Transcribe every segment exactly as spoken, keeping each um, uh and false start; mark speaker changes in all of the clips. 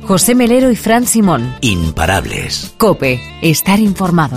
Speaker 1: José Melero y Fran Simón.
Speaker 2: Imparables.
Speaker 1: COPE. Estar informado.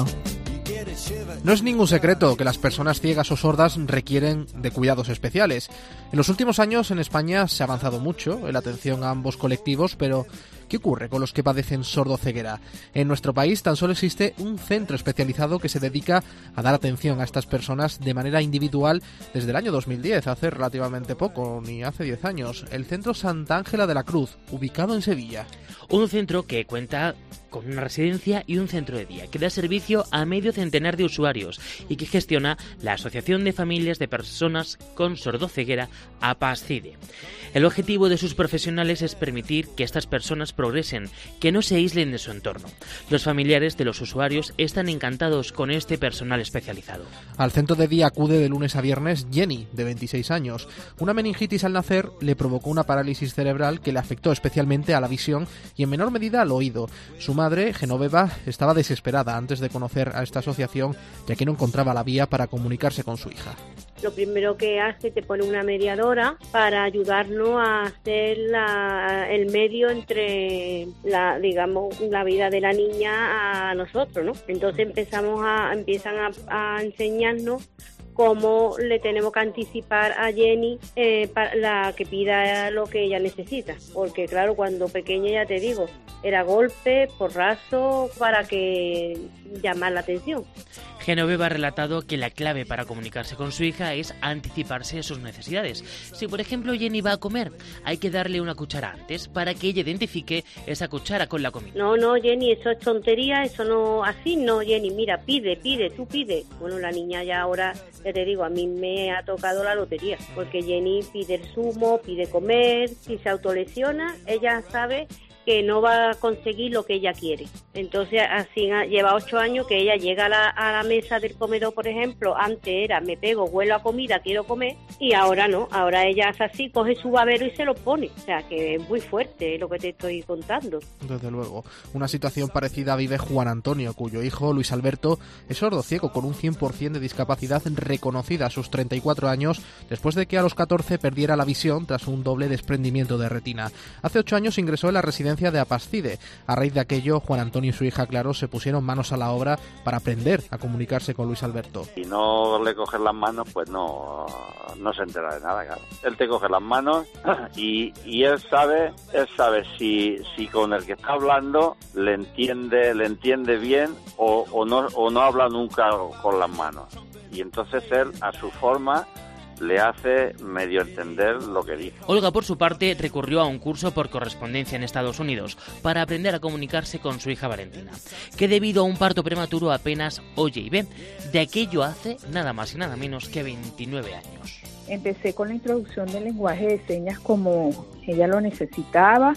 Speaker 3: No es ningún secreto que las personas ciegas o sordas requieren de cuidados especiales. En los últimos años en España se ha avanzado mucho en la atención a ambos colectivos, pero ¿qué ocurre con los que padecen sordoceguera? En nuestro país tan solo existe un centro especializado que se dedica a dar atención a estas personas de manera individual desde el año dos mil diez, hace relativamente poco, ni hace diez años. El Centro Santa Ángela de la Cruz, ubicado en Sevilla.
Speaker 4: Un centro que cuenta con una residencia y un centro de día, que da servicio a medio centenar de usuarios y que gestiona la Asociación de Familias de Personas con Sordoceguera, APASCIDE. El objetivo de sus profesionales es permitir que estas personas progresen, que no se aíslen de su entorno. Los familiares de los usuarios están encantados con este personal especializado.
Speaker 3: Al centro de día acude de lunes a viernes Jenny, de veintiséis años. Una meningitis al nacer le provocó una parálisis cerebral que le afectó especialmente a la visión y en menor medida al oído. Su madre, Genoveva, estaba desesperada antes de conocer a esta asociación, ya que no encontraba la vía para comunicarse con su hija.
Speaker 5: Lo primero que hace, te pone una mediadora para ayudarnos a hacer la, el medio entre la, digamos, la vida de la niña a nosotros, ¿no? Entonces empezamos a, empiezan a, a enseñarnos cómo le tenemos que anticipar a Jenny eh, para la que pida lo que ella necesita. Porque claro, cuando pequeña, ya te digo, era golpe, porrazo, para que llamar la atención.
Speaker 4: Genoveva ha relatado que la clave para comunicarse con su hija es anticiparse a sus necesidades. Si, por ejemplo, Jenny va a comer, hay que darle una cuchara antes para que ella identifique esa cuchara con la comida.
Speaker 5: No, no, Jenny, eso es tontería, eso no, así no, Jenny, mira, pide, pide, tú pide. Bueno, la niña ya ahora, ya te digo, a mí me ha tocado la lotería, porque Jenny pide el zumo, pide comer, si se autolesiona, ella sabe que no va a conseguir lo que ella quiere. Entonces, así lleva ocho años que ella llega a la, a la mesa del comedor, por ejemplo. Antes era, me pego, huelo a comida, quiero comer, y ahora no. Ahora ella hace así, coge su babero y se lo pone. O sea, que es muy fuerte lo que te estoy contando.
Speaker 3: Desde luego. Una situación parecida vive Juan Antonio, cuyo hijo, Luis Alberto, es sordociego con un cien por ciento de discapacidad reconocida a sus treinta y cuatro años, después de que a los catorce perdiera la visión tras un doble desprendimiento de retina. Hace ocho años ingresó en la residencia de APASCIDE. A raíz de aquello, Juan Antonio y su hija, claro, se pusieron manos a la obra para aprender a comunicarse con Luis Alberto.
Speaker 6: Si no le coges las manos, pues no, no se entera de nada, claro. Él te coge las manos y, y él sabe, él sabe si, si con el que está hablando le entiende, le entiende bien o, o no, o no habla nunca con las manos. Y entonces él, a su forma, le hace medio entender lo que dice.
Speaker 4: Olga, por su parte, recurrió a un curso por correspondencia en Estados Unidos para aprender a comunicarse con su hija Valentina, que debido a un parto prematuro apenas oye y ve. De aquello hace nada más y nada menos que veintinueve años.
Speaker 7: Empecé con la introducción del lenguaje de señas como ella lo necesitaba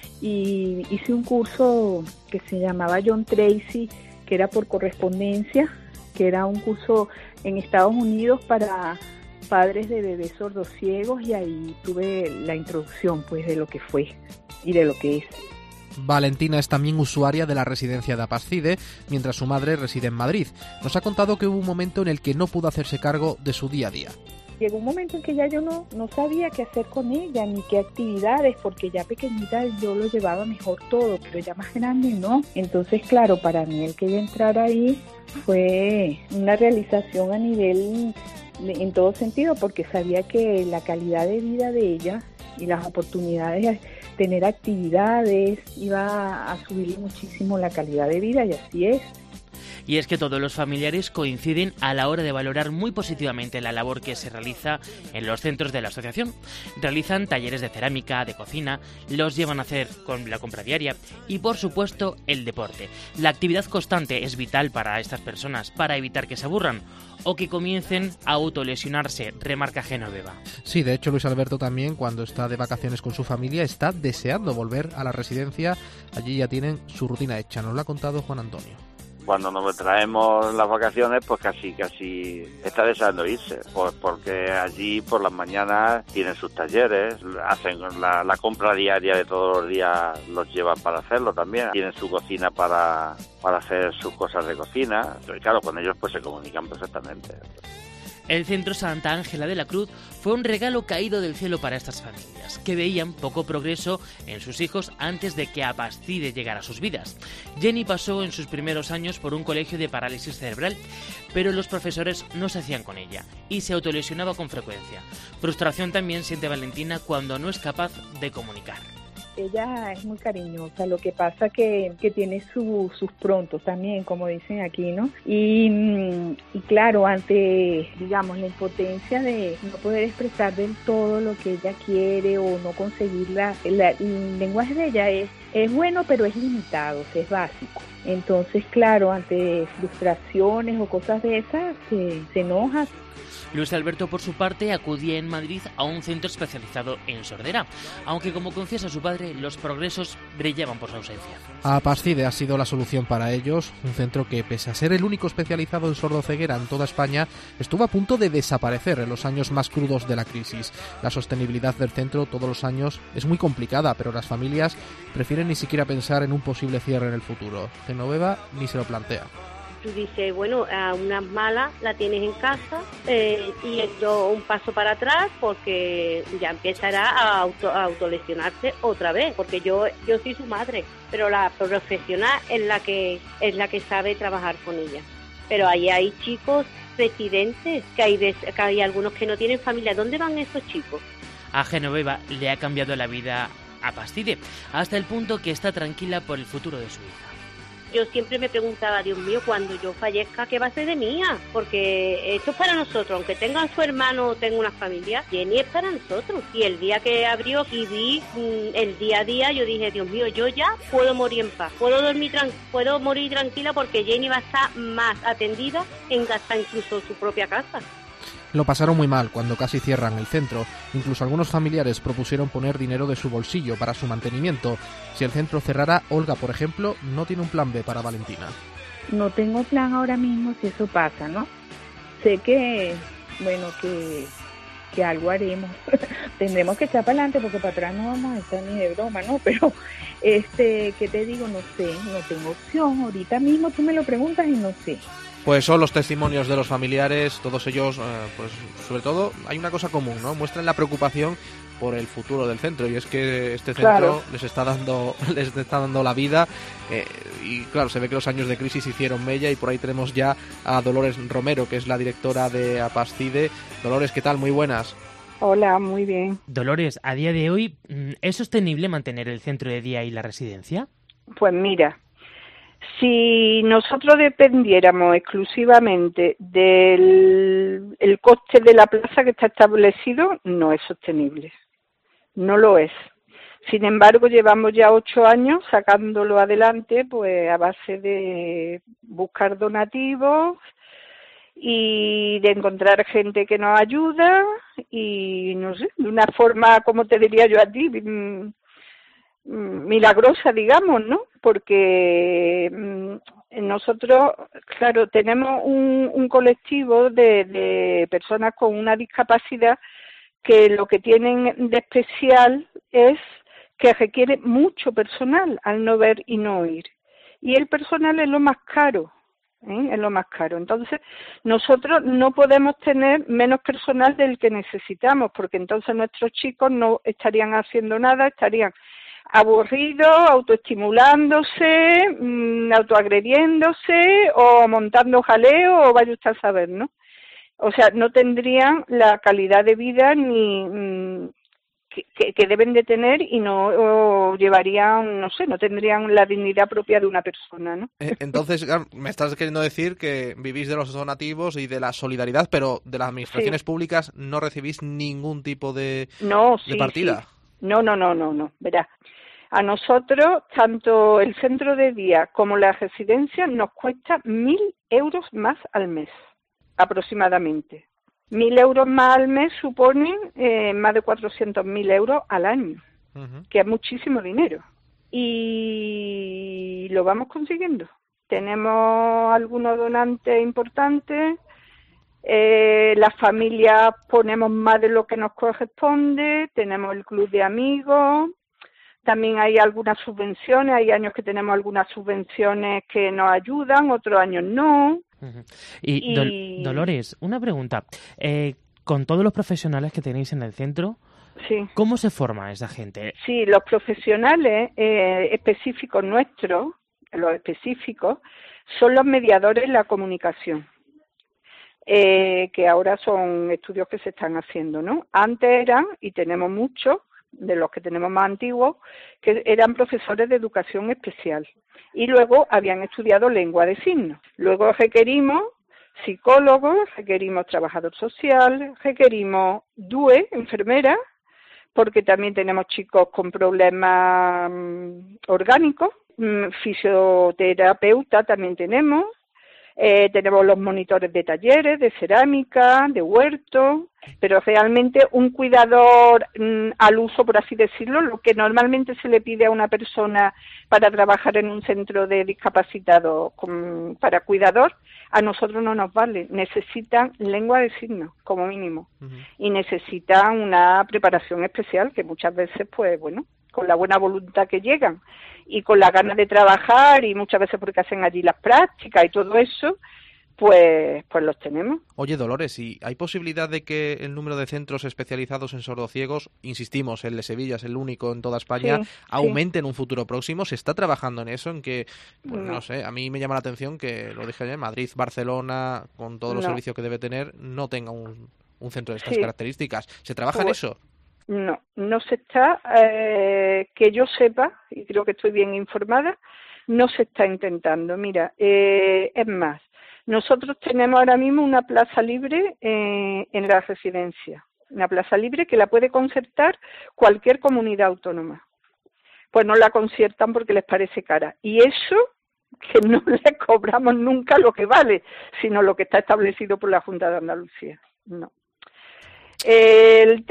Speaker 7: y hice un curso que se llamaba John Tracy, que era por correspondencia, que era un curso en Estados Unidos para padres de bebés sordociegos, y ahí tuve la introducción pues de lo que fue y de lo que es.
Speaker 3: Valentina es también usuaria de la residencia de APASCIDE, mientras su madre reside en Madrid. Nos ha contado que hubo un momento en el que no pudo hacerse cargo de su día a día.
Speaker 7: Llegó un momento en que ya yo no, no sabía qué hacer con ella, ni qué actividades, porque ya pequeñita yo lo llevaba mejor todo, pero ya más grande no. Entonces, claro, para mí el que ella entrara ahí fue una realización a nivel, en todo sentido, porque sabía que la calidad de vida de ella y las oportunidades de tener actividades iba a subir muchísimo la calidad de vida, y así es.
Speaker 4: Y es que todos los familiares coinciden a la hora de valorar muy positivamente la labor que se realiza en los centros de la asociación. Realizan talleres de cerámica, de cocina, los llevan a hacer con la compra diaria y, por supuesto, el deporte. La actividad constante es vital para estas personas, para evitar que se aburran o que comiencen a autolesionarse, remarca Genoveva.
Speaker 3: Sí, de hecho Luis Alberto también, cuando está de vacaciones con su familia, está deseando volver a la residencia. Allí ya tienen su rutina hecha, nos lo ha contado Juan Antonio.
Speaker 6: Cuando nos traemos las vacaciones, pues casi casi está deseando irse, pues porque allí por las mañanas tienen sus talleres, hacen la, la compra diaria de todos los días, los llevan para hacerlo también, tienen su cocina para, para hacer sus cosas de cocina, y claro, con ellos pues se comunican perfectamente.
Speaker 4: El Centro Santa Ángela de la Cruz fue un regalo caído del cielo para estas familias, que veían poco progreso en sus hijos antes de que Apastide llegara a sus vidas. Jenny pasó en sus primeros años por un colegio de parálisis cerebral, pero los profesores no se hacían con ella y se autolesionaba con frecuencia. Frustración también siente Valentina cuando no es capaz de comunicar.
Speaker 7: Ella es muy cariñosa, lo que pasa que, que tiene su, sus prontos también, como dicen aquí, ¿no? Y, y claro, ante, digamos, la impotencia de no poder expresar del todo lo que ella quiere o no conseguirla, la, el lenguaje de ella es, es bueno, pero es limitado, o sea, es básico. Entonces, claro, ante frustraciones o cosas de esas, se, se enoja.
Speaker 4: Luis Alberto, por su parte, acudía en Madrid a un centro especializado en sordera, aunque, como confiesa su padre, los progresos brillaban por su ausencia.
Speaker 3: Apastide ha sido la solución para ellos, un centro que, pese a ser el único especializado en sordoceguera en toda España, estuvo a punto de desaparecer en los años más crudos de la crisis. La sostenibilidad del centro todos los años es muy complicada, pero las familias prefieren ni siquiera pensar en un posible cierre en el futuro. Genoveva ni se lo plantea.
Speaker 5: Tú dices, bueno, a unas malas la tienes en casa eh, y esto un paso para atrás porque ya empezará a, auto, a autolesionarse otra vez, porque yo yo soy su madre, pero la profesional es la que es la que sabe trabajar con ella. Pero ahí hay chicos residentes, que hay, des, que hay algunos que no tienen familia. ¿Dónde van esos chicos?
Speaker 4: A Genoveva le ha cambiado la vida a Apastide, hasta el punto que está tranquila por el futuro de su hija.
Speaker 5: Yo siempre me preguntaba, Dios mío, cuando yo fallezca, ¿qué va a ser de mía? Porque esto es para nosotros, aunque tengan su hermano o tenga una familia, Jenny es para nosotros. Y el día que abrió y vi mmm, el día a día, yo dije, Dios mío, yo ya puedo morir en paz, puedo dormir tran- puedo morir tranquila porque Jenny va a estar más atendida en hasta incluso su propia casa.
Speaker 3: Lo pasaron muy mal cuando casi cierran el centro. Incluso algunos familiares propusieron poner dinero de su bolsillo para su mantenimiento. Si el centro cerrara, Olga, por ejemplo, no tiene un plan B para Valentina.
Speaker 7: No tengo plan ahora mismo si eso pasa, ¿no? Sé que, bueno, que, que algo haremos. Tendremos que echar para adelante porque para atrás no vamos a estar ni de broma, ¿no? Pero, este, ¿qué te digo? No sé, no tengo opción. Ahorita mismo tú me lo preguntas y no sé.
Speaker 3: Pues son los testimonios de los familiares, todos ellos, eh, pues sobre todo hay una cosa común, ¿no? Muestran la preocupación por el futuro del centro y es que este centro claro. les está dando les está dando la vida eh, y claro, se ve que los años de crisis hicieron mella y por ahí tenemos ya a Dolores Romero, que es la directora de Apastide. Dolores, ¿qué tal? Muy buenas.
Speaker 2: Hola, muy bien.
Speaker 4: Dolores, a día de hoy, ¿es sostenible mantener el centro de día y la residencia?
Speaker 2: Pues mira, si nosotros dependiéramos exclusivamente del el coste de la plaza que está establecido, no es sostenible, no lo es. Sin embargo, llevamos ya ocho años sacándolo adelante, pues a base de buscar donativos y de encontrar gente que nos ayuda y, no sé, de una forma, como te diría yo a ti, milagrosa, digamos, ¿no? Porque nosotros, claro, tenemos un, un colectivo de, de personas con una discapacidad que lo que tienen de especial es que requiere mucho personal al no ver y no oír. Y el personal es lo más caro, ¿eh? Es lo más caro. Entonces, nosotros no podemos tener menos personal del que necesitamos, porque entonces nuestros chicos no estarían haciendo nada, estarían aburridos, autoestimulándose, mmm, autoagrediéndose o montando jaleo o vaya usted a saber, ¿no? O sea, no tendrían la calidad de vida ni mmm, que, que, que deben de tener y no o llevarían, no sé, no tendrían la dignidad propia de una persona, ¿no?
Speaker 3: Entonces, me estás queriendo decir que vivís de los donativos y de la solidaridad, pero de las administraciones sí. públicas no recibís ningún tipo de,
Speaker 2: no, sí,
Speaker 3: de partida.
Speaker 2: Sí. No, no, no, no, no, verás. A nosotros, tanto el centro de día como la residencia nos cuesta mil euros más al mes, aproximadamente. Mil euros más al mes suponen eh, más de cuatrocientos mil euros al año, uh-huh. que es muchísimo dinero. Y lo vamos consiguiendo. Tenemos algunos donantes importantes. Eh, las familias ponemos más de lo que nos corresponde, tenemos el club de amigos, También hay algunas subvenciones, hay años que tenemos algunas subvenciones que nos ayudan, otros años no.
Speaker 4: Uh-huh. Y, y... Dol- Dolores, una pregunta. Eh, con todos los profesionales que tenéis en el centro,
Speaker 2: sí.
Speaker 4: ¿Cómo se forma esa gente?
Speaker 2: Sí, los profesionales eh, específicos nuestros, los específicos, son los mediadores en la comunicación. Eh, que ahora son estudios que se están haciendo, ¿no? Antes eran, y tenemos muchos, de los que tenemos más antiguos, que eran profesores de educación especial y luego habían estudiado lengua de signos. Luego requerimos psicólogos, requerimos trabajador social, requerimos D U E, enfermeras, porque también tenemos chicos con problemas mmm, orgánicos, mmm, fisioterapeuta también tenemos, Eh, tenemos los monitores de talleres, de cerámica, de huerto, pero realmente un cuidador mmm, al uso, por así decirlo, lo que normalmente se le pide a una persona para trabajar en un centro de discapacitados con, para cuidador, a nosotros no nos vale. Necesitan lengua de signos, como mínimo, uh-huh. y necesitan una preparación especial que muchas veces, pues bueno, con la buena voluntad que llegan y con las ganas de trabajar y muchas veces porque hacen allí las prácticas y todo eso, pues pues los tenemos.
Speaker 3: Oye, Dolores, ¿y hay posibilidad de que el número de centros especializados en sordociegos, insistimos, el de Sevilla es el único en toda España, sí, aumente sí. en un futuro próximo? ¿Se está trabajando en eso? En que, pues no. no sé, a mí me llama la atención que, lo dije ayer, Madrid, Barcelona, con todos los no. servicios que debe tener, no tenga un, un centro de estas sí. características. ¿Se trabaja pues... en eso?
Speaker 2: No, no se está, eh, que yo sepa, y creo que estoy bien informada, no se está intentando. Mira, eh, es más, nosotros tenemos ahora mismo una plaza libre eh, en la residencia, una plaza libre que la puede concertar cualquier comunidad autónoma. Pues no la conciertan porque les parece cara. Y eso que no le cobramos nunca lo que vale, sino lo que está establecido por la Junta de Andalucía. No. El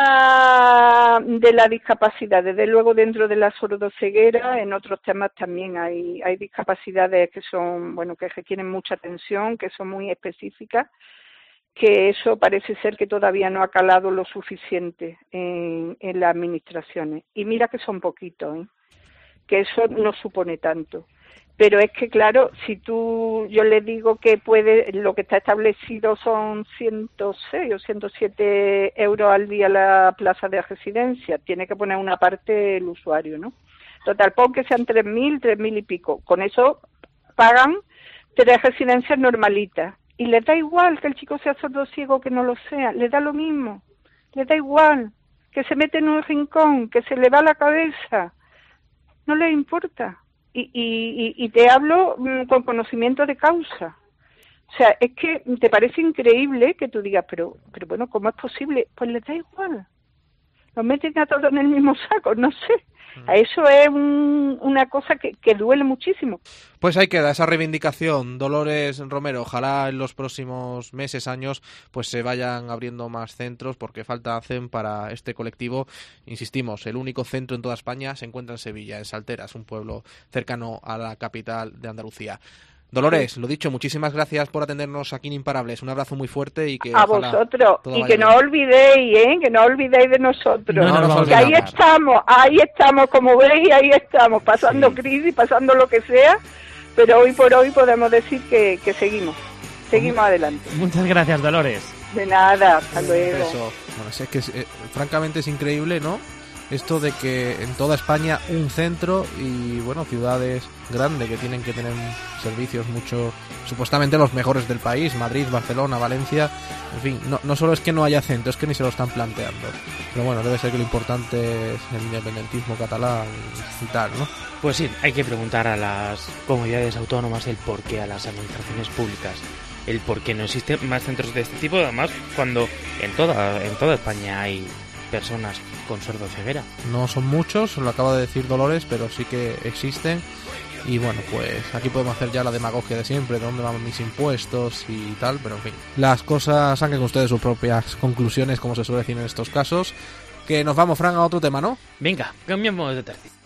Speaker 2: tema de la discapacidad, desde luego dentro de la sordoceguera, en otros temas también hay, hay discapacidades que son, bueno, que requieren mucha atención, que son muy específicas, que eso parece ser que todavía no ha calado lo suficiente en, en las administraciones. Y mira que son poquitos, ¿eh? Que eso no supone tanto. Pero es que, claro, si tú, yo le digo que puede, lo que está establecido son ciento seis o ciento siete euros al día la plaza de residencia, tiene que poner una parte el usuario, ¿no? Total, pon que sean tres mil, tres mil y pico. Con eso pagan tres residencias normalitas. Y les da igual que el chico sea sordociego o que no lo sea, les da lo mismo. Les da igual que se mete en un rincón, que se le va la cabeza. No les importa. Y, y, y te hablo mmm, con conocimiento de causa. O sea, es que te parece increíble que tú digas, pero pero bueno, ¿cómo es posible? Pues les da igual. Los meten a todos en el mismo saco, no sé. A eso es un, una cosa que, que duele muchísimo.
Speaker 3: Pues ahí queda esa reivindicación, Dolores Romero. Ojalá en los próximos meses, años, pues se vayan abriendo más centros, porque falta hacen para este colectivo. Insistimos, el único centro en toda España se encuentra en Sevilla, en Salteras, un pueblo cercano a la capital de Andalucía. Dolores, lo dicho, muchísimas gracias por atendernos aquí en Imparables. Un abrazo muy fuerte y que
Speaker 2: a vosotros, y que no olvidéis, ¿eh? Que no olvidéis de nosotros.
Speaker 3: No, no, no,
Speaker 2: que ahí estamos, ahí estamos, como veis, ahí estamos, pasando sí. crisis, pasando lo que sea, pero hoy por hoy podemos decir que, que seguimos, seguimos Muy, adelante.
Speaker 4: Muchas gracias, Dolores.
Speaker 2: De nada, hasta luego.
Speaker 3: Eso. Bueno, es que eh, francamente es increíble, ¿no? Esto de que en toda España un centro y, bueno, ciudades grandes que tienen que tener servicios mucho, supuestamente los mejores del país, Madrid, Barcelona, Valencia, en fin, no, no solo es que no haya centro, es que ni se lo están planteando. Pero bueno, debe ser que lo importante es el independentismo catalán y tal, ¿no?
Speaker 4: Pues sí, hay que preguntar a las comunidades autónomas el por qué, a las administraciones públicas, el por qué no existen más centros de este tipo, además cuando en toda, en toda España hay personas con sordoceguera.
Speaker 3: No son muchos, lo acaba de decir Dolores, pero sí que existen. Y bueno, pues aquí podemos hacer ya la demagogia de siempre, de dónde van mis impuestos y tal, pero en fin, las cosas saquen ustedes sus propias conclusiones, como se suele decir en estos casos. Que nos vamos, Fran, a otro tema, ¿no?
Speaker 4: Venga, cambiamos de tercio.